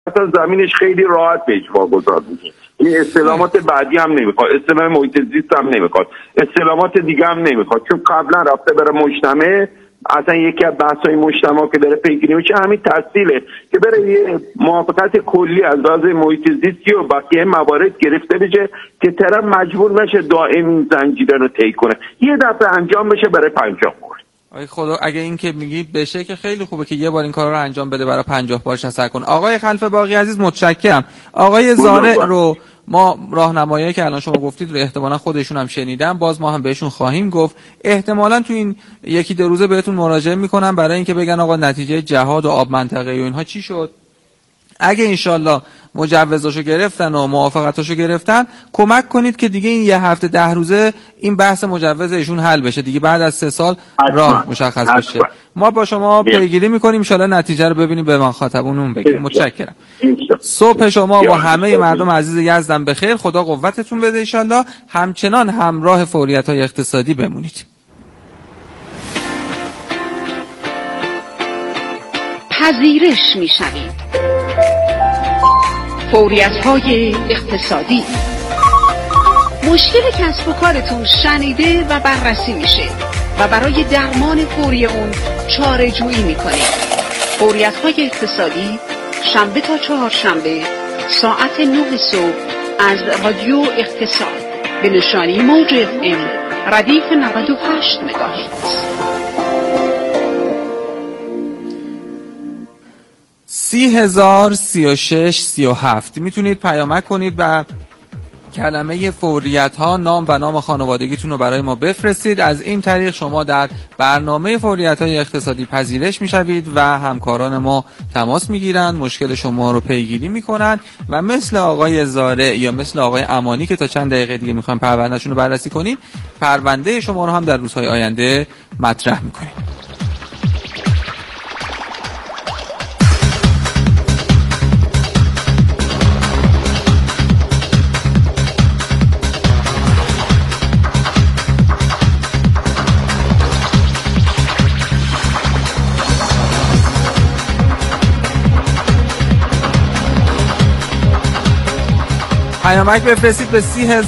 زمینش خیلی راحت بهش واگذار میشه. این استلامات بعدی هم نمیخواد، استلام محیط زیست هم نمیخواد، استلامات دیگه هم نمیخواد، چون قبلا رفته بره مجتمع. اصلا یکی از بحث‌های مجتمع که داره پیگیری میشه همین تحصیله که بره یه موافقت کلی از لحاظ محیط زیستی و بقیه موارد گرفته بشه که طرف مجبور نشه دائم این زنجیره رو طی کنه، یه دفعه انجام بشه برای 50 بار. آقای خدا اگه این که میگی بشه که خیلی خوبه که یه بار این کارا رو انجام بده، برای 50 بارش اثر کنه. آقای خلف باقی عزیز متشکرم. آقای زارع رو ما راهنمایی که الان شما گفتید رو احتمالاً خودشون هم شنیدن، باز ما هم بهشون خواهیم گفت. احتمالاً تو این یکی دو روزه بهتون مراجعه میکنن برای اینکه بگن آقا نتیجه جهاد و آب منطقه و اینها چی شد. اگه انشالله مجوزاشو گرفتن و موافقتاشو گرفتن، کمک کنید که دیگه این یه هفته 10 روزه این بحث مجوز ایشون حل بشه دیگه، بعد از 3 سال راه مشخص بشه. ما با شما پیگیری میکنیم، انشالله نتیجه رو ببینیم، به مخاطبونون بگیم. متشکرم. صبح شما با همه مردم عزیز یزدان بخیر، خدا قوتتون بده انشالله. همچنان همراه فوریت‌های اقتصادی بمونید. پذیرش میشوید. فوریت‌های اقتصادی. مشکل کسب و کارتون شنیده و بررسی میشه و برای درمان فوری اون چاره جویی میکنه. فوریت‌های اقتصادی شنبه تا چهارشنبه ساعت 9 صبح از رادیو اقتصاد به نشانی موج FM ردیف 98 مگاهرتز. 30,036,37 میتونید پیامک کنید و کلمه فوریت ها نام و نام خانوادگیتون رو برای ما بفرستید. از این طریق شما در برنامه فوریت های اقتصادی پذیرش میشوید و همکاران ما تماس میگیرن، مشکل شما رو پیگیری میکنن و مثل آقای زارع یا مثل آقای امانی که تا چند دقیقه دیگه میخوایم پروندهشون رو بررسی کنیم، پرونده شما رو هم در روزهای آینده مطرح میکنیم. پیامک بفرستید به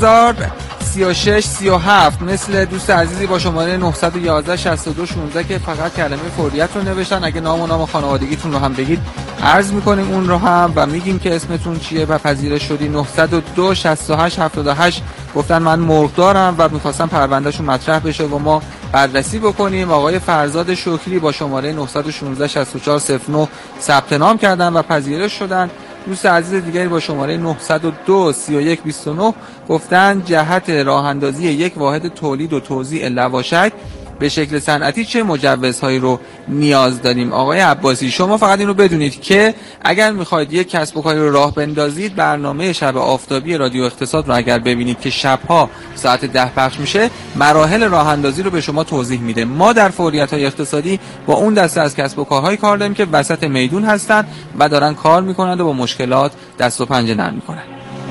30,036,37 مثل دوست عزیزی با شماره 911-62-16 که فقط کلمه فوریت رو نوشتن. اگه نام و نام خانوادگیتون رو هم بگید عرض میکنیم اون رو هم و میگیم که اسمتون چیه و پذیرش شدی. 902-68-78 گفتن من مرغ دارم و میخواستم پروندهشون مطرح بشه و ما بررسی بکنیم. آقای فرزاد شکری با شماره 916-6409 ثبت نام کردن و پذیرش شدن. دوست عزیز دیگری با شماره 902-3129 گفتن جهت راه اندازی یک واحد تولید و توزیع لواشک به شکل صنعتی چه مجوزهایی رو نیاز داریم. آقای عباسی شما فقط این رو بدونید که اگر میخواید یک کسب و کاری رو راه بندازید، برنامه شب آفتابی رادیو اقتصاد رو اگر ببینید که شبها ساعت 10 پخش میشه، مراحل راه اندازی رو به شما توضیح میده. ما در فوریت‌های اقتصادی با اون دسته از کسب و کارهای کار داریم که وسط میدون هستن و دارن کار میکنند و با مشکلات دست و پنجه نرم میکنن.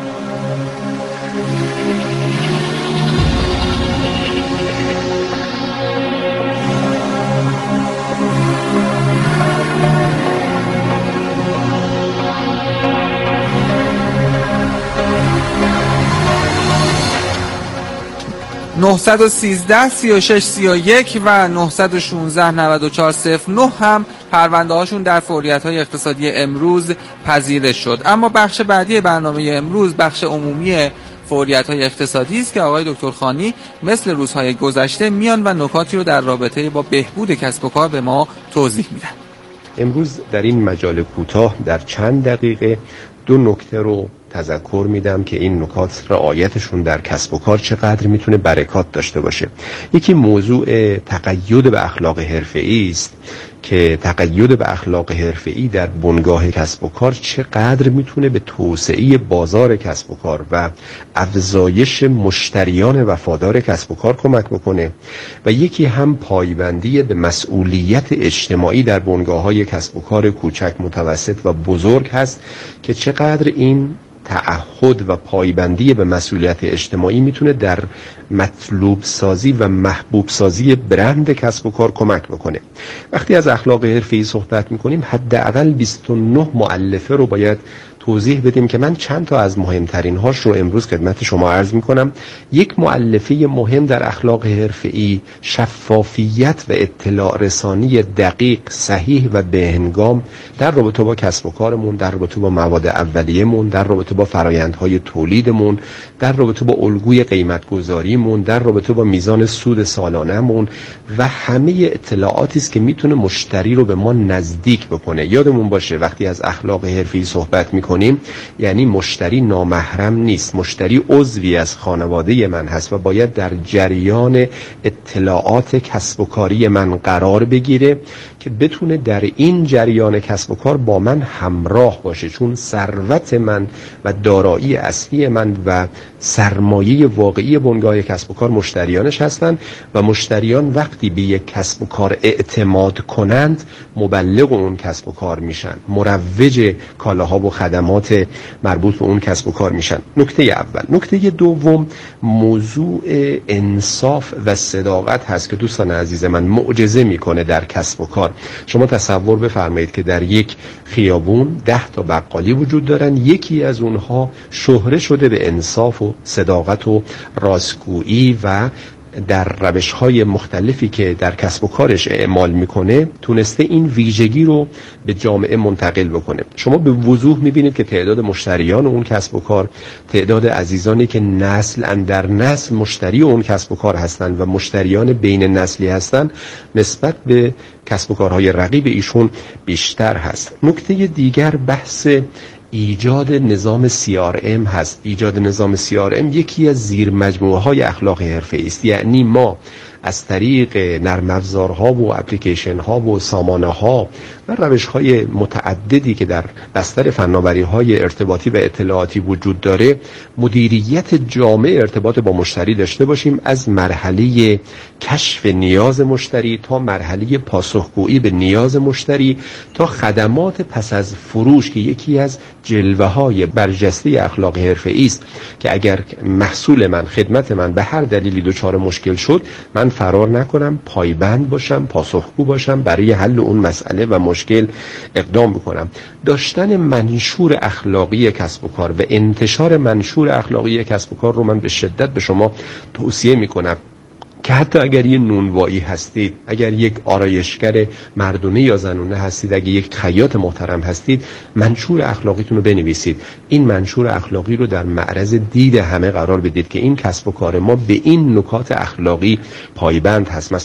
...913-36-31 و 916-9409 هم پرونده هاشون در فوریت های اقتصادی امروز پذیرش شد. اما بخش بعدی برنامه امروز بخش عمومی فوریت های اقتصادی است که آقای دکتر خانی مثل روزهای گذشته میان و نکاتی رو در رابطه با بهبود کسب و کار به ما توضیح میدن. امروز در این مجال کوتاه در چند دقیقه 2 نکته رو تذکر میدم که این نکات رعایتشون در کسب و کار چقدر میتونه برکات داشته باشه. یکی موضوع تقید به اخلاق حرفه‌ای است که تقید به اخلاق حرفه‌ای در بنگاه کسب و کار چقدر میتونه به توسعه بازار کسب و کار و افزایش مشتریان وفادار کسب و کار کمک بکنه و یکی هم پایبندی به مسئولیت اجتماعی در بنگاه‌های کسب و کار کوچک، متوسط و بزرگ هست که چقدر این تعهد و پایبندی به مسئولیت اجتماعی میتونه در مطلوب سازی و محبوب سازی برند کسب و کار کمک بکنه. وقتی از اخلاق حرفه‌ای صحبت میکنیم حداقل 29 مؤلفه رو باید توضیح بدیم که من چند تا از مهمترین هاش رو امروز خدمت شما عرض میکنم. یک مؤلفه مهم در اخلاق حرفه‌ای شفافیت و اطلاع رسانی دقیق، صحیح و بهنگام در رابطه با کسب و کارمون، در رابطه با مواد اولیه‌مون، در رابطه با فرآیندهای تولیدمون، در رابطه با الگوی قیمت گذاریمون، در رابطه با میزان سود سالانه‌مون و همه اطلاعاتی است که میتونه مشتری رو به ما نزدیک بکنه. یادمون باشه وقتی از اخلاق حرفه‌ای صحبت میکنیم یعنی مشتری نامحرم نیست، مشتری عضوی از خانواده من هست و باید در جریان اطلاعات کسب و کاری من قرار بگیره که بتونه در این جریان کسب و کار با من همراه باشه، چون ثروت من و دارایی اصلی من و سرمایه واقعی بنگاه کسب و کار مشتریانش هستند و مشتریان وقتی به یک کسب و کار اعتماد کنند مبلغ اون کسب و کار میشن، مروج کالاها و خدمات مربوط به اون کسب و کار میشن. نکته اول. نکته دوم موضوع انصاف و صداقت هست که دوستان عزیز من معجزه میکنه در کسب و کار. شما تصور بفرمایید که در یک خیابون 10 تا بقالی وجود دارن، یکی از اونها شهره شده به انصاف و صداقت و راستگویی و در روش‌های مختلفی که در کسب و کارش اعمال میکنه تونسته این ویژگی رو به جامعه منتقل بکنه. شما به وضوح میبینید که تعداد مشتریان اون کسب و کار، تعداد عزیزانی که نسل اندر نسل مشتری اون کسب و کار هستند و مشتریان بین نسلی هستند نسبت به کسب و کارهای رقیب ایشون بیشتر هست. نکته دیگر بحث ایجاد نظام CRM هست. ایجاد نظام CRM یکی از زیر مجموعه های اخلاق حرفه‌ای است. یعنی ما از طریق نرم افزارها و اپلیکیشن ها و سامانه ها و روش های متعددی که در بستر فناوری های ارتباطی و اطلاعاتی وجود داره مدیریت جامع ارتباط با مشتری داشته باشیم، از مرحله کشف نیاز مشتری تا مرحله پاسخگویی به نیاز مشتری تا خدمات پس از فروش که یکی از جلوه های برجسته اخلاق حرفه‌ای است که اگر محصول من، خدمت من به هر دلیلی دچار مشکل شد من فرار نکنم، پایبند باشم، پاسخگو باشم، برای حل اون مسئله و مشکل اقدام بکنم. داشتن منشور اخلاقی کسب و کار و انتشار منشور اخلاقی کسب و کار رو من به شدت به شما توصیه میکنم که حتی اگر یه نونوایی هستید، اگر یک آرایشگر مردونه یا زنونه هستید، اگر یک خیاط محترم هستید، منشور اخلاقیتون رو بنویسید. این منشور اخلاقی رو در معرض دید همه قرار بدید که این کسب و کار ما به این نکات اخلاقی پایبند هست.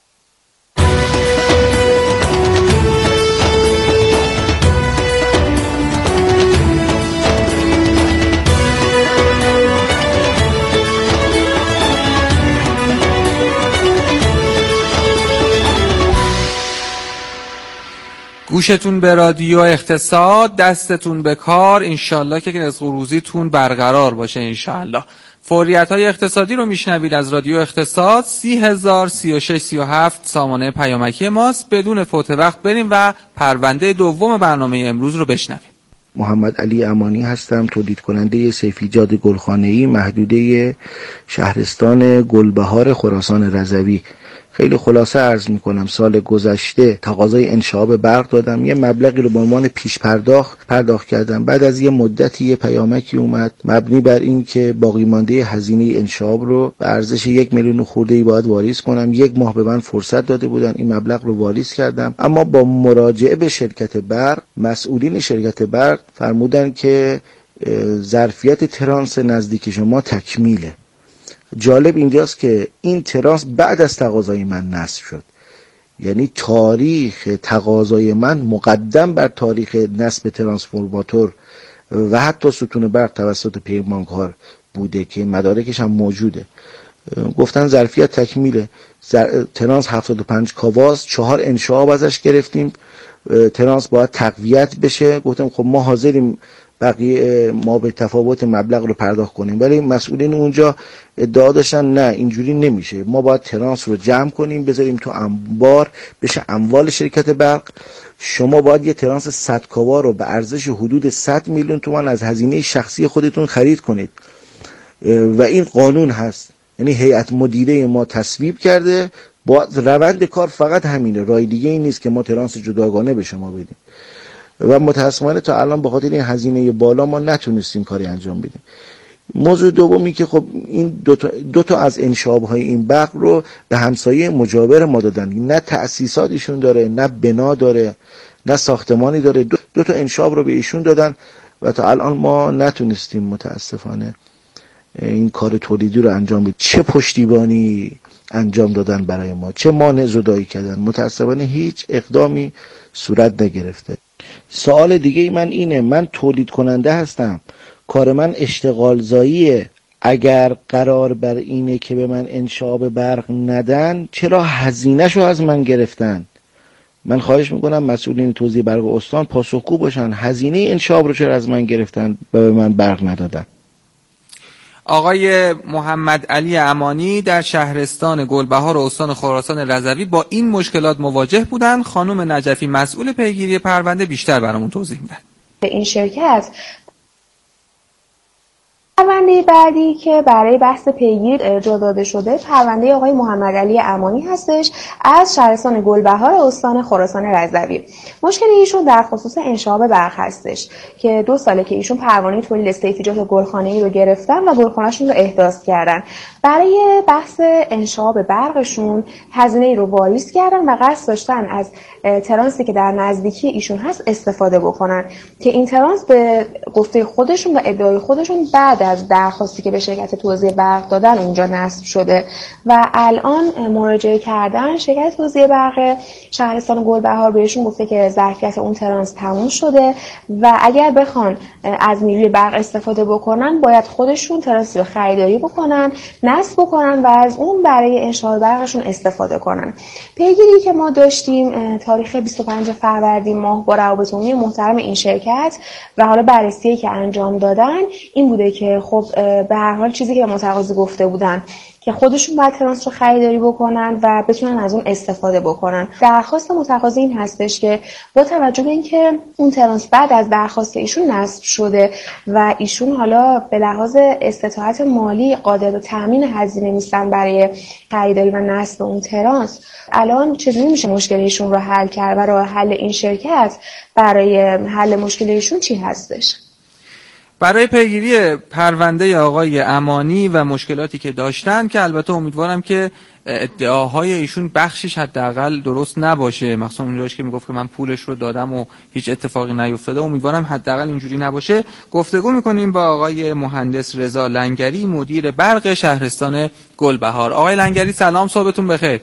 گوشتون به رادیو اقتصاد، دستتون به کار، انشالله که رزق و روزیتون برقرار باشه انشالله. فوریت‌های اقتصادی رو میشنوید از رادیو اقتصاد. 30,036,37 سامانه پیامکی ماست. بدون فوت وقت بریم و پرونده دوم برنامه امروز رو بشنویم. محمد علی امانی هستم، تولید کننده سیفیجاد گلخانه‌ای محدوده شهرستان گلبهار خراسان رضوی. خیلی خلاصه عرض میکنم، سال گذشته تقاضای انشعاب برق دادم، یه مبلغی رو به عنوان پیش پرداخت کردم. بعد از یه مدتی یه پیامکی اومد مبنی بر این که باقی مانده هزینه انشعاب رو به ارزش 1,000,000 خورده‌ای باید واریز کنم. 1 ماه به من فرصت داده بودن، این مبلغ رو واریز کردم. اما با مراجعه به شرکت برق، مسئولین شرکت برق فرمودن که ظرفیت ترانس نزدیک شما تکمیله. جالب اینجاست که این ترانس بعد از تقاضای من نصب شد، یعنی تاریخ تقاضای من مقدم بر تاریخ نصب ترانسفورماتور و حتی ستون برق توسط پیمانکار بوده که مدارکش هم موجوده. گفتن ظرفیت تکمیله، ترانس 75 کاواز، 4 انشعاب ازش گرفتیم، ترانس باید تقویت بشه. گفتم خب ما حاضریم بقیه ما به تفاوت مبلغ رو پرداخت کنیم، ولی مسئولین اونجا ادعا داشتن نه اینجوری نمیشه، ما باید ترانس رو جمع کنیم بذاریم تو انبار بشه اموال شرکت برق. شما باید یه ترانس 100 کاوا رو به ارزش حدود 100 میلیون تومان از هزینه شخصی خودتون خرید کنید و این قانون هست. یعنی هیئت مدیره ما تصویب کرده، با روند کار فقط همینه، راه دیگه این نیست که ما ترانس جداگانه به شما بدیم و متاسفانه تا الان به خاطر این هزینه بالا ما نتونستیم کاری انجام بدیم. موضوع دومی که خب این دو تا از انشاب‌های این بغل رو به همسایه مجاور ما دادن، نه تأسیساتشون داره، نه بنا داره، نه ساختمانی داره، دو تا انشاب رو به ایشون دادن و تا الان ما نتونستیم متاسفانه این کار تولیدی رو انجام بدیم. چه پشتیبانی انجام دادن برای ما، چه مانع زدایی کردن، متاسفانه هیچ اقدامی صورت نگرفته. سوال دیگه من اینه، من تولید کننده هستم، کار من اشتغال زاییه، اگر قرار بر اینه که به من انشاب برق ندن چرا هزینه‌شو از من گرفتن؟ من خواهش میکنم مسئولین توزیع برق استان پاسخگو باشن، هزینه انشاب رو چرا از من گرفتن و به من برق ندادن؟ آقای محمد علی امانی در شهرستان گلبهار و استان خراسان رضوی با این مشکلات مواجه بودن. خانم نجفی مسئول پیگیری پرونده بیشتر برامون توضیح میدن. این شرکت پرونده بعدی که برای بحث پیگیری ارجاع داده شده پرونده آقای محمد علی امانی هستش از شهرستان گلبهار استان خراسان رضوی. مشکل ایشون در خصوص انشاب برق هستش که 2 ساله که ایشون پروانه تولید سیفیجات گلخانه‌ای رو گرفتن و گلخانه‌شون رو احداث کردن. برای بحث انشاب برقشون هزینه‌ای رو واریز کردن و قصد داشتن از ترانسی که در نزدیکی ایشون هست استفاده بکنن که این ترانس به گفته خودشون و ادعای خودشون بعد از درخواستی که به شرکت توزیع برق دادن اونجا نصب شده و الان مراجعه کردن. شرکت توزیع برق شهرستان گلبهار بهشون گفته که ظرفیت اون ترانس تموم شده و اگر بخوان از نیروی برق استفاده بکنن باید خودشون ترانسی رو خریداری بکنن، نصب بکنن و از اون برای انشاء برقشون استفاده کنن. پیگیری که ما داشتیم تاریخ 25 فروردین ماه با روابط عمومی محترم این شرکت و حالا بررسی که انجام دادن این بوده که خب به هر حال چیزی که به متقاضی گفته بودن که خودشون باید ترانس رو خریداری بکنن و بتونن از اون استفاده بکنن. درخواست متقاضی این هستش که با توجه به اینکه اون ترانس بعد از درخواست ایشون نصب شده و ایشون حالا به لحاظ استطاعت مالی قادر به تامین هزینه نیستن برای خریداری و نصب اون ترانس، الان چطوری میشه مشکل ایشون رو حل کرد و راه حل این شرکت برای حل مشکل ایشون چی هستش؟ برای پیگیری پرونده آقای امانی و مشکلاتی که داشتن که البته امیدوارم که ادعاهای ایشون بخشش حداقل درست نباشه، مخصوصا اونجاش که میگفت که من پولش رو دادم و هیچ اتفاقی نیفتاده، امیدوارم حداقل اینجوری نباشه. گفتگو میکنیم با آقای مهندس رضا لنگری مدیر برق شهرستان گلبهار. آقای لنگری سلام، صبحتون بخیر.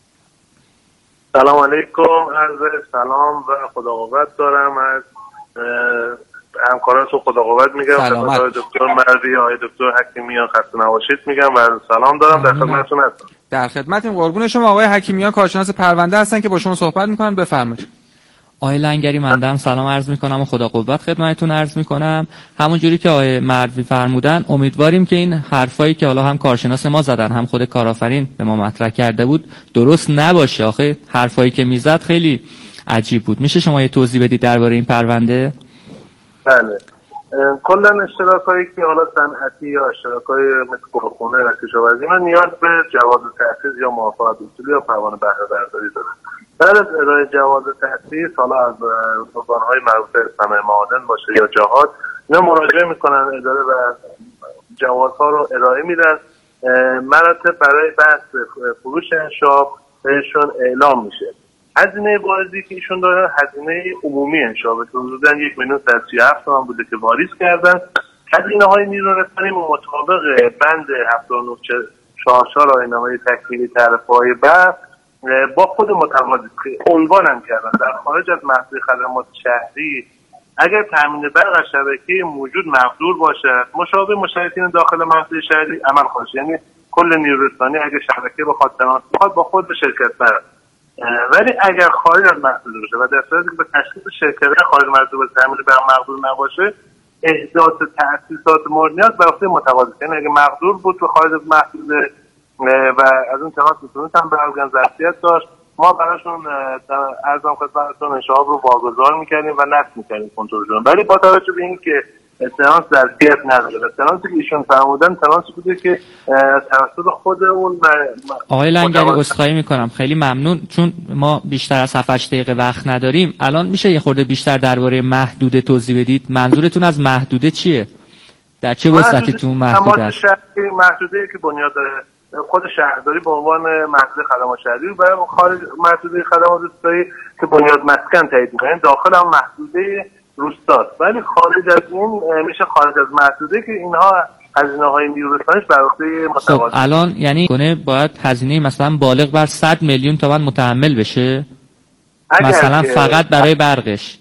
سلام علیکم، عرض سلام و خدا قوت دارم از همکارانتون خدا قوت میگم. خدمت دکتر مردی، آقای دکتر حکیمیان خسته نباشید میگم و سلام دارم. در خدمتتون هستم. در خدمتیم، قربون شما. آقای حکیمیان کارشناس پرونده هستن که با شما صحبت میکنن، بفرمایید. آقای لنگری من سلام عرض میکنم و خدا قوت خدمتتون عرض میکنم. همون جوری که آقای مردی فرمودن امیدواریم که این حرفایی که حالا هم کارشناس ما زدن هم خود کارآفرین به ما مطرح کرده بود درست نباشه. آخه حرفایی که میزد خیلی عجیب بود. میشه شما یه توضیح بدید درباره این پرونده؟ بله، کلا اشتراکایی که حالا صنعتی یا اشتراکای مثل گلخونه و کشاورزی من نیاز به جواز تأسیس یا موافقت اصولی یا پروانه بهره برداری دارن. بعد از ارائه جواز تأسیس حالا از سازمان‌های مربوط به صنایع معادن باشه یا جهاد اینا مراجعه میکنن اداره و جوازها رو ارائه میدن. مراتب برای بحث فروش انشاب بهشون اعلام میشه. هزینه واریزی که ایشون داره هزینه عمومی انشابه که حدوداً 1,037,000 تومان بوده که واریز کردن. هزینه های نیرو رسانی مطابق بند 7944 آیین‌نامه تکمیلی تعرفه‌های برق با خود متقاضی عنوان هم کردن در خارج از محصول خدمات شهری اگر تامین برق از شبکه موجود مقدور باشد مشابه مشترکین داخل محصول شهری عمل خواهد، یعنی کل نیرو رسانی اگر شبکه بخواد تماس بخواد با خود شرکت برق، ولی اگر خارج از محدود باشه و در صورتی که به تشخیص شرکت خارج محدود به تامین برق مقدور نباشه احداث تأسیسات مورد نیاز بر عهده متقاضی، یعنی اگه مقدور بود به خارج از محدود و از اون تماس میتونستن برقم ظرفیت داشت ما براشون ارزم خدمتتون انشاب رو واگذار میکردیم و نصب میکردیم کنترلشون. ولی با توجه به اینکه ترانس ظرفیت نداره. ترانسی که ایشون فرمودن ترانسی بوده که توسط خود اون آقای لنگری عذرخواهی میکنم، خیلی ممنون، چون ما بیشتر از 7-8 دقیقه وقت نداریم. الان میشه یه خورده بیشتر درباره محدوده توضیح بدید؟ منظورتون از محدوده چیه؟ در چه وسعتی تو محدوده است؟ محدوده که بنیاد خود شهرداری به عنوان محدوده خدمات شهری و خارج محدوده خدمات روستایی که بنیاد مسکن تایید می‌کنه، داخل هم محدوده روستاست. ولی خارج از این میشه خارج از محدوده که اینها هزینه‌های نیروی بر عهده متقاضی. خب الان یعنی کنه باید هزینه مثلا بالغ بر 100 میلیون تومان متحمل بشه مثلا فقط برای برقش؟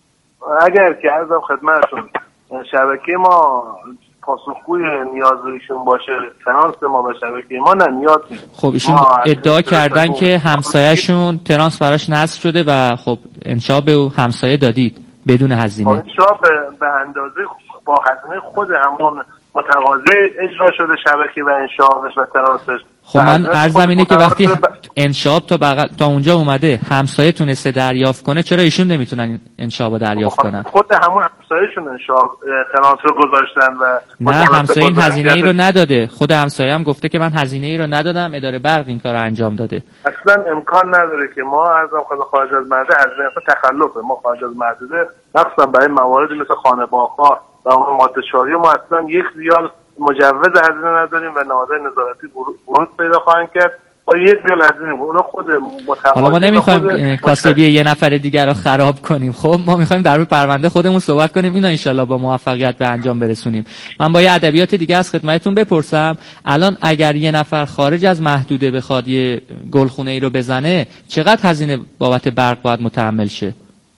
اگر که عرضم خدمتتون شبکه ما پاسخگوی نیاز ایشون باشه، ترانس ما به شبکه ما نه نیاز نیست. خب ایشون ادعا کردن که همسایه‌شون ترانس براش نصب شده و خب انشاء به همسایه دادید بدون هزینه. انشاء به اندازه با هزینه خود همون متقاضی اجرا شده شبکه و انشاءش و ترانسش. خب من عرضم اینه که وقتی انشاء تا اونجا اومده همسایه تونسته دریافت کنه، چرا ایشون نمیتونن انشاء دریافت کنن؟ خود همون همسایه‌شون انشاء ترانس رو گذاشتن و نه، همسایه این هزینه ای رو نداده. خود همسایه هم گفته که من هزینه ای رو ندادم، اداره برق این کارو انجام داده. اصلا امکان نداره که ما از خارج از محدوده هزینه تخلفه. ما خارج از محدوده مخصوصا برای مواردی مثل خانه باغ‌ها و اون ماده شاهی ما اصلا یک ریال مجوز هزینه نداریم و نهادهای نظارتی ورود پیدا خواهند کرد با یک ریال هزینه. اونا خود حالا ما نمیخوایم کاسبی یه نفر دیگر رو خراب کنیم. خب ما میخوایم در روی پرونده خودمون صحبت کنیم، اینا انشالله با موفقیت به انجام برسونیم. من با یه ادبیات دیگه از خدمتتون بپرسم، الان اگر یه نفر خارج از محدوده بخواد یه گلخونه ای رو بزنه، چقدر هزینه بابت برق باید متحمل شه؟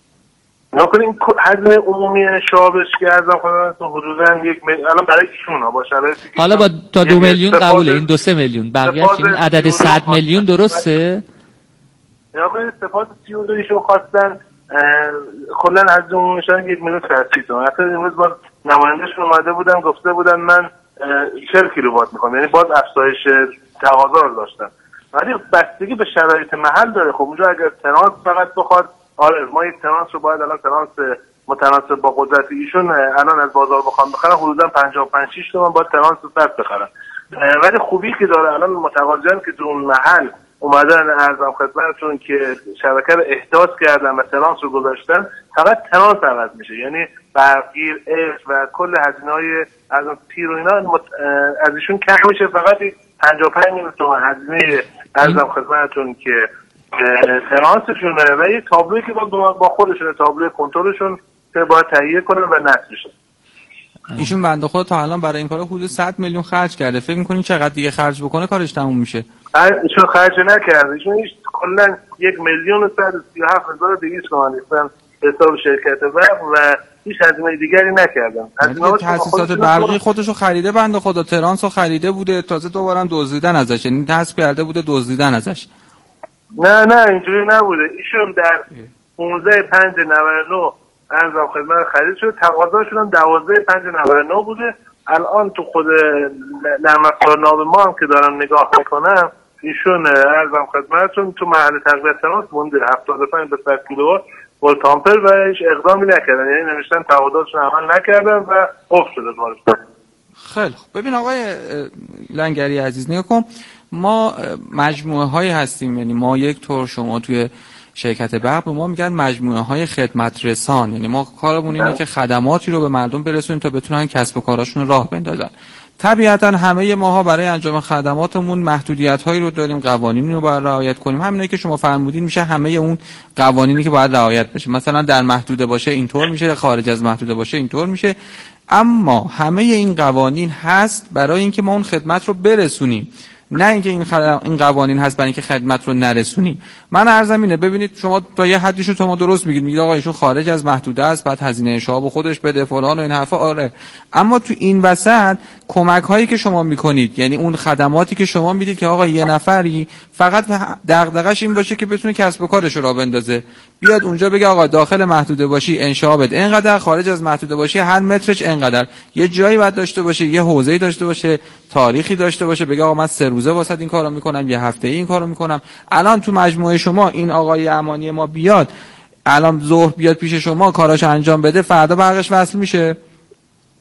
نکنیم هزینه عمومی انشابش که ازم خدمتتون حدوداً 1 میلیون الان برای ایشون با شرایطی حالا با تا 2 میلیون قبوله، این 2-3 میلیون بقیه این عدد 100 میلیون درسته؟ نکنیم استفاده 32 ایشون خواستن کلا از عمومیشان 1 میلیون 30 تومن. حتی امروز با نمایندهشون اومده بودن گفته بودن من 40 کیلووات میخوام، یعنی باز افزایش تقاضا رو داشتن. ولی بستگی به شرایط محل داره. خب اونجا اگر ترانس فقط بخواد، آره ما یک ترانس رو باید الان ترانس متناسب با قدرت ایشون الان از بازار بخوام بخرن حدودا 55-6 تومن باید ترانس صد بخرن. ولی خوبی که داره الان متقاضیان که تو اون محل اومدن ارزم خدمتتون که شبکه رو احداث کردن و ترانس رو گذاشتن، فقط ترانس عوض میشه، یعنی برقگیر و کل هزینه‌های از پیر و اینا از ایشون کم میشه. فقط 55 میلیون تومان هزینه ارزم خدمتتون که ترانسشونه و یه تابلویی که با خودشونه، تابلوی کنترلشون که باید تهیه کنن و نصب بشه. ایشون بنده خدا تا الان برای این کار حدود 100 میلیون خرج کرده. فکر می‌کنین چقدر دیگه خرج بکنه کارش تموم میشه؟ ایشون خرج نکرده. ایشون کلا 1,137,200 تومان نیستن حساب شرکت برق و هیچ هزینه دیگری نکردن. تأسیسات برقی خودشو خریده بنده خدا، ترانسو خریده بوده، تازه دوباره هم دزدیدن ازش، یعنی نصب کرده بوده دزدیدن ازش. نه اینجوری نبوده. ایشون در 15/5/99 انجام خدمت خرید شد، تقاضاشون هم 12/5/99 بوده. الان تو خود نرم افزارنامه ما هم که دارم نگاه میکنم، ایشون ارزم خدمتتون تو محل تقویت ترانس مونده 75 به 100 کیلووات ولت آمپر و هیچ اقدامی نکردن، یعنی نوشتن تعهداتشون عمل نکردن و قفل شده کارشون. خیلی خوب. ببین آقای لنگری عزیز، نگاه کن، ما مجموعه هایی هستیم، یعنی ما یک طور، شما توی شرکت برق به ما میگن مجموعه های خدمت رسان، یعنی ما کارمون اینه که خدماتی رو به مردم برسونیم تا بتونن کسب و کاراشون راه بندازن. طبیعتا همه ماها برای انجام خدماتمون محدودیت هایی رو داریم، قوانینی رو باید رعایت کنیم. همینایی که شما فرمودین میشه همه اون قوانینی که باید رعایت بشه. مثلا در محدوده باشه اینطور میشه، خارج از محدوده باشه اینطور میشه. اما همه این قوانین هست برای اینکه ما اون خدمت رو برسونیم، نه اینکه این قوانین هست برای اینکه خدمت رو نرسونیم. من عرضم اینه، ببینید شما تا یه حدیشو شما درست میگید آقا ایشون خارج از محدوده است، بعد هزینه انشاء خودش بده فلان و این حرفا، آره. اما تو این وسط کمک هایی که شما میکنید، یعنی اون خدماتی که شما میدید که آقا یه نفری فقط دغدغش این باشه که بتونه کسب و کارش رو راه بندازه، بیاد اونجا بگه آقا داخل محدوده باشی انشاء بده اینقدر، خارج از محدوده باشی هر مترش اینقدر، یه جایی باید داشته باشه، یه حوزه‌ای داشته باشه، تاریخی داشته باشه، بگه آقا من 3 روزه واسه این کارو میکنم، یه هفته این کارو میکنم. الان تو مجموعه شما این آقای امانی ما بیاد، الان ظهر بیاد پیش شما کاراش انجام بده، فردا برقش وصل میشه؟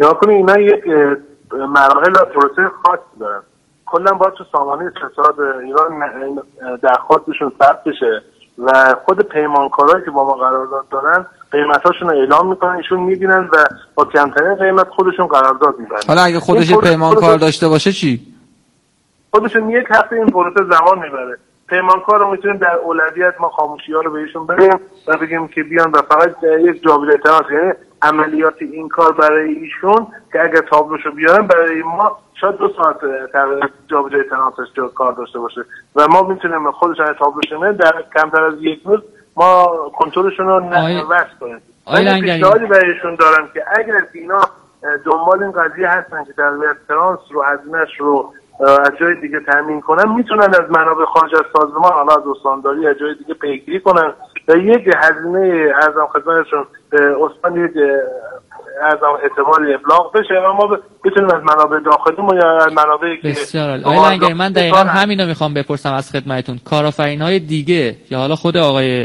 یا کنید اینا یک مراحل و پروسه خاصی دارن. کلا باید تو سامانه اقتصاد ایران درخواستشون ثبت بشه و خود پیمانکارایی که با ما قرارداد دارن قیمتاشون رو اعلام میکنن، ایشون میبینن و با کمترین قیمت خودشون قرارداد میبندن. حالا اگه خودش پیمانکار داشته باشه چی؟ خودشون یک هفته این پروسه زمان میبره. پیمانکار رو میتونیم در اولویت ما خاموشی‌ها رو بهشون بدیم و بگیم که بیان و فقط یک جابجایی تناس، یعنی عملیات این کار برای ایشون که اگر تابلوشو بیارن برای ما شاید 2 ساعت جابجایی تناسش کار داشته باشه و ما میتونیم خودشون تابلوشونه در کمتر از 1 روز ما کنترلشون رو وصل کنیم. من پیشنهادی برایشون دارم که اگر اینا دنبال این قضیه هستن که تغییر ترانس رو هزینه‌اش رو از جای دیگه تامین کنن، میتونن از منابع خارج از سازمان، حالا از استانداری از جای دیگه پیگیری کنن و یک هزینه ارزم خدمتشون استان یک ارزم اعتباری ابلاغ بشه و ما بتونیم از منابع داخلی یا از منابع که بسیار عالی. آقای لنگری، من دقیقاً همینو میخوام بپرسم از خدمتتون. کارآفرین‌های دیگه یا حالا خود آقای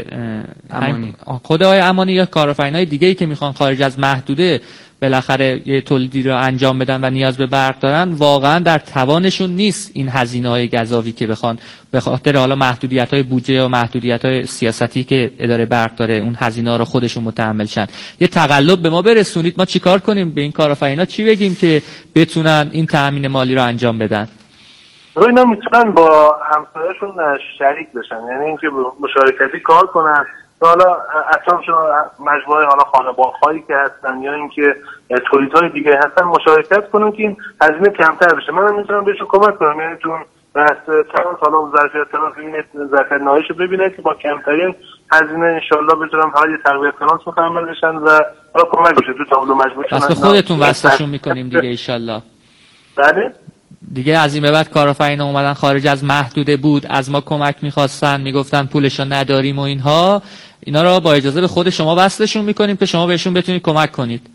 امانی یا کارآفرین‌های دیگه‌ای که میخوان خارج از محدوده بالاخره یه تولیدی رو انجام بدن و نیاز به برق دارن، واقعا در توانشون نیست این هزینه‌های گزافی که بخوان به خاطر حالا محدودیت‌های بودجه یا محدودیت‌های سیاستی که اداره برق داره اون هزینه‌ها رو خودشون متحمل شن. یه تقلب به ما برسونید، ما چیکار کنیم؟ به این کارآفرینا چی بگیم که بتونن این تامین مالی رو انجام بدن؟ اینا میتونن با همسایه‌شون شریک بشن، یعنی اینکه مشارکتی کار کنن. حالا اطرافشون مجموعه حالا خانه‌باغ‌هایی که هستن یا اینکه تولیدهای دیگه هستن مشارکت کنن که این هزینه کمتر بشه. منم میتونم بهشون کمک کنم، یعنی تو بحث ترانس حالا ظرفیت ترانس این ظرفیت نهاییشو ببینن که با کمترین هزینه انشالله بتونن حالا یه تقویت ترانس مکمل بشن و حالا کمک بشه تو تابلو مجموعه. اصلا خودتون وصلشون میکنیم دیگه انشالله. بله دیگه از این به بعد کارآفرینا اومدن خارج از محدوده بود، از ما کمک میخواستن، میگفتن پولشو نداریم و اینها، اینا رو با اجازه به خود شما وصلشون میکنیم که شما بهشون بتونید کمک کنید.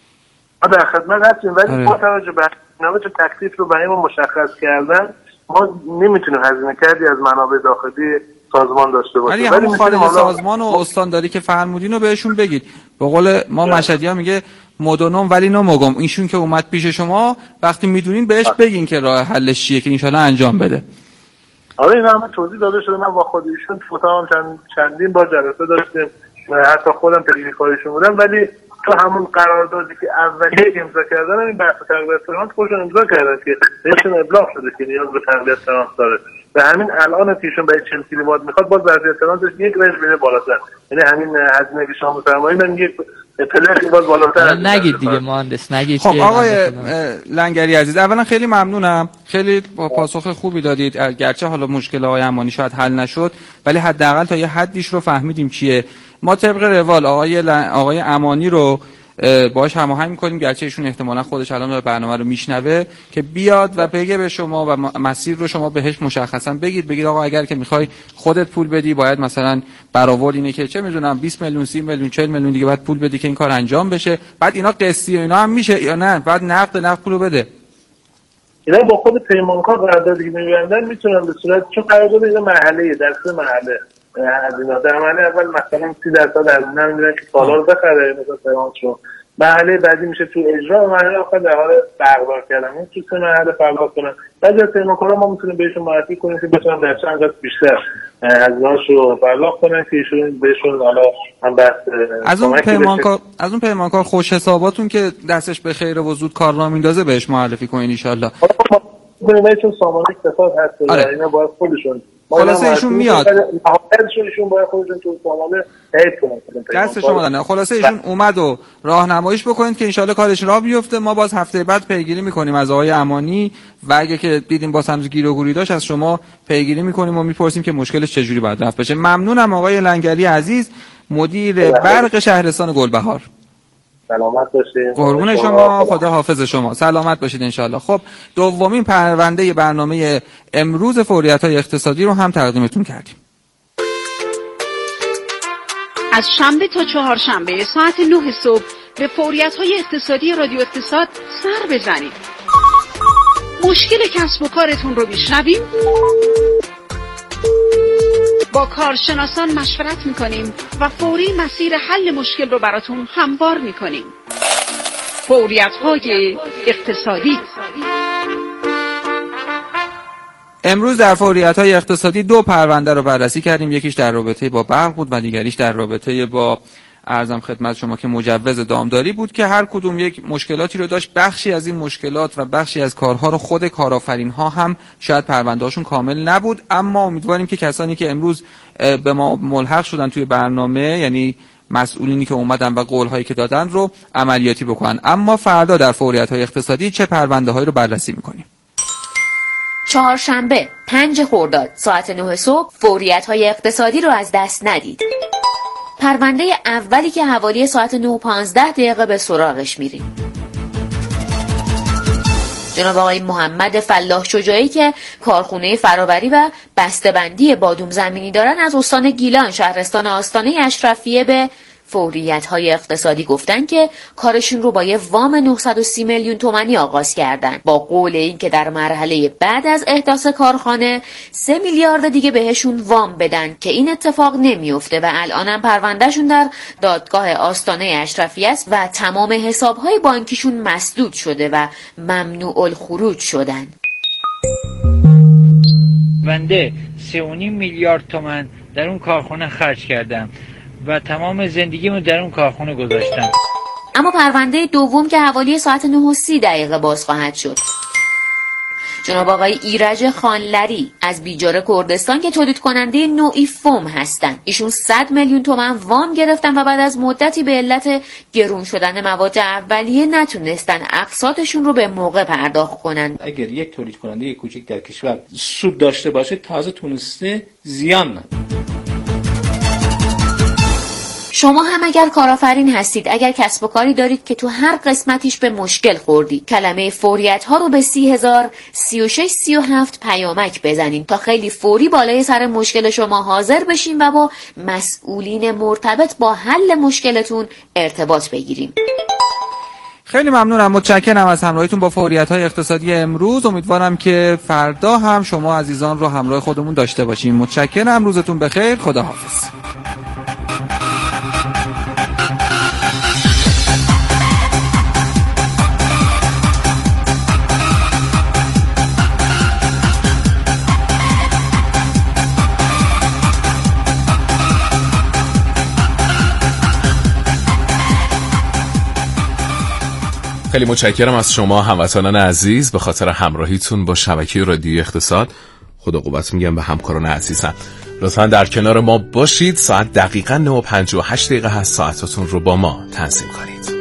در خدمت هستیم، ولی با توجه به نوع تکلیف رو برای ما مشخص کردن ما نمیتونیم هزینه کردی از منابع داخلی سازمان داشته باشیم. ولی خارج سازمان و استانداری که فرمودین رو بهشون بگید. به قول ما مشهدی‌ها میگه مدونم ولی نمگم. ایشون که اومد پیش شما وقتی میدونین بهش بگین که راه حلش چیه که انشالله انجام بده. آره این همه توضیح داده شده. من با خود ایشون فوتام چندین بار جلسه داشتیم و حتی خودم تکنیکالیشون بودم، ولی تو همون قراردادی که اولیه که امضا کردن این بحث تقویت ترانس خودشون امضا کردن که بهشون ابلاغ شده که نیاز به تقویت ترانس داره و همین الان که ایشون به 40 کیلووات میخواد باز ظرفیت ترانسش یک رنج میره بالاتر، یعنی همین هزینه که شما بفرمایید من یک پلر باز بالاتر. نگید دیگه مهندس، نگید. خب آقای لنگری عزیز، اولا خیلی ممنونم، خیلی با پاسخ خوبی دادید. گرچه حالا مشکل آقای امانی شاید حل نشد ولی حداقل تا یه حدیش رو فهمیدیم چیه. ما طبق روال آقای امانی رو باهاش هماهنگ می‌کنیم، گرچه ایشون احتمالاً خودش الان برنامه رو میشنوه که بیاد و بگه به شما و مسیر رو شما بهش مشخصاً بگید آقا اگر که می‌خوای خودت پول بدی باید مثلا برآورد اینه که چه می‌دونم 20 میلیون 30 میلیون 40 میلیون دیگه باید پول بدی که این کار انجام بشه. بعد اینا قسطی و اینا هم میشه یا نه بعد نقد پولو بده. اینا با خود پیمانکار قرارداد دیگه می‌بندن، میتونن به صورت چون قرارداد اینا مرحله در سه مرحله هزینه در مرحله اول مثلا 30% هزینه می‌گیرن که سالار بخره مثلا ترانس رو، مرحله بعدی میشه تو اجرا و مرحله آخر در حال برقرار کردن. این تو سه مرحله پرداخت کنن. بعد از پیمانکارا ما میتونیم بهشون معرفی کنیم که بتونن در چند قسط بیشتر هزینه‌اشو پرداخت کنن که ایشون بهشون حالا هم بس از اون پیمانکار خوش حساباتون که دستش به خیر و زود کار را میندازه بهش معرفی کنین ان شاءالله. چون سامانه اقتصاد هست اینا باید خودشون خلاصه ایشون میاد ایشون باید خودشون تو سامانه هیئت کنن دست شما دادن. خلاصه ایشون اومد و راهنماییش بکنید که انشالله کارش راه بیفته. ما باز هفته بعد پیگیری میکنیم از آقای امانی و اگه که دیدیم باز هم گیر و گوری داشت از شما پیگیری میکنیم و میپرسیم که مشکلش چجوری باید رفع بشه. ممنونم آقای لنگری عزیز، مدیر برق شهرستان گلبهار. سلامت باشید. قربون شما، خدا حافظ شما، سلامت باشید انشالله. خب دومین پرونده برنامه امروز فوریت‌های اقتصادی رو هم تقدیمتون کردیم. از شنبه تا چهارشنبه ساعت 9 صبح به فوریت‌های اقتصادی رادیو اقتصاد سر بزنید. مشکل کسب و کارتون رو میشنویم، با کارشناسان مشورت میکنیم و فوری مسیر حل مشکل رو براتون هموار میکنیم. فوریت‌های اقتصادی. امروز در فوریت‌های اقتصادی 2 پرونده رو بررسی کردیم. یکیش در رابطه با برق بود و دیگریش در رابطه با عرضم خدمت شما که مجوز دامداری بود که هر کدوم یک مشکلاتی رو داشت. بخشی از این مشکلات و بخشی از کارها رو خود کارآفرین‌ها هم شاید پرونده‌هاشون کامل نبود، اما امیدواریم که کسانی که امروز به ما ملحق شدن توی برنامه، یعنی مسئولینی که اومدن و قول‌هایی که دادن رو عملیاتی بکنن. اما فردا در فوریت‌های اقتصادی چه پرونده‌هایی رو بررسی می‌کنیم؟ چهارشنبه 5 خرداد ساعت 9 صبح فوریت‌های اقتصادی رو از دست ندید. پرونده اولی که حوالی ساعت 9:15 به سراغش میریم. جناب آقای محمد فلاح شجاعی که کارخونه فرآوری و بسته‌بندی بادوم زمینی دارن از استان گیلان شهرستان آستانه اشرفیه به فوریت‌های اقتصادی گفتن که کارشون رو با یه وام 930 میلیون تومانی آغاز کردن، با قول این که در مرحله بعد از احداث کارخانه 3 میلیارد دیگه بهشون وام بدن که این اتفاق نمیفته و الانم پروندهشون در دادگاه آستانه اشرفیه است و تمام حسابهای بانکیشون مسدود شده و ممنوع الخروج شدن. بنده 3.5 میلیارد تومان در اون کارخانه خرج کردم و تمام زندگیمو در اون کارخونه گذاشتم. اما پرونده دوم که حوالی ساعت 9:30 باز خواهد شد. جناب آقای ایرج خانلری از بیجاره کردستان که تولید کننده نوعی فوم هستند. ایشون 100 میلیون تومان وام گرفتن و بعد از مدتی به علت گرون شدن مواد اولیه نتونستن اقساطشون رو به موقع پرداخت کنن. اگر یک تولید کننده کوچک در کشور سود داشته باشه تازه تونسته زیان نده. شما هم اگر کارآفرین هستید، اگر کسب و کاری دارید که تو هر قسمتیش به مشکل خوردید، کلمه فوریت ها رو به 30,3637 پیامک بزنین تا خیلی فوری بالای سر مشکل شما حاضر بشیم و با مسئولین مرتبط با حل مشکلتون ارتباط بگیریم. خیلی ممنونم، متشکرم از همراهیتون با فوریت‌های اقتصادی امروز. امیدوارم که فردا هم شما عزیزان رو همراه خودمون داشته باشیم. متشکرم، روزتون بخیر، خداحافظ. خیلی متشکرم از شما هموطنان عزیز به خاطر همراهیتون با شبکه رادیویی اقتصاد. خدا قوت میگم به همکاران عزیزم. لطفاً در کنار ما باشید. ساعت دقیقاً 9:58 هست. ساعتاتون رو با ما تنظیم کنید.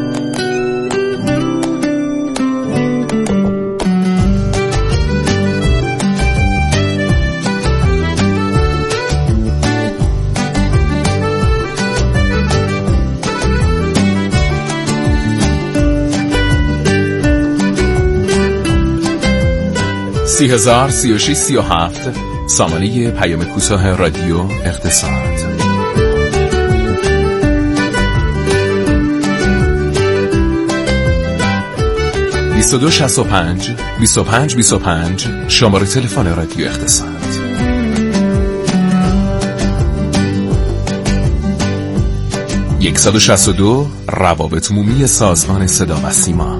هزار 3637 سامانه پیام کوتاه رادیو اقتصاد. 2265 25 25 شماره تلفن رادیو اقتصاد. یک 162 روابط عمومی سازمان صدا و سیما.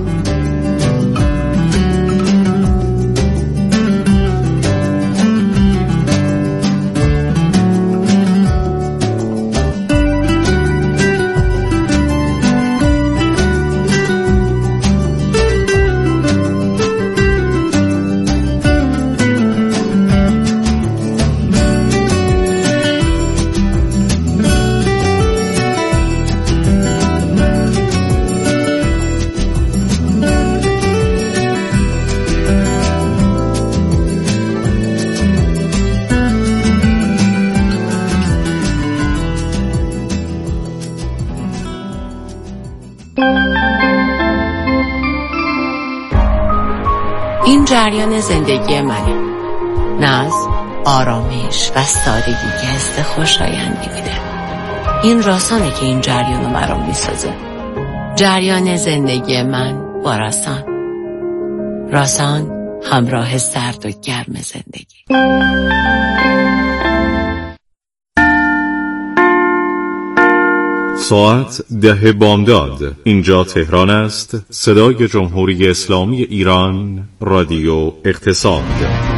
این جریان زندگی منه. ناز، آرامش و سادگی که حس خوشایندی میده. این راسانه که این جریان رو مرام میسازه. جریان زندگی من با راسان. راسان همراه سرد و گرم زندگی. ساعت 10 بامداد. اینجا تهران است. صدای جمهوری اسلامی ایران، رادیو اقتصاد.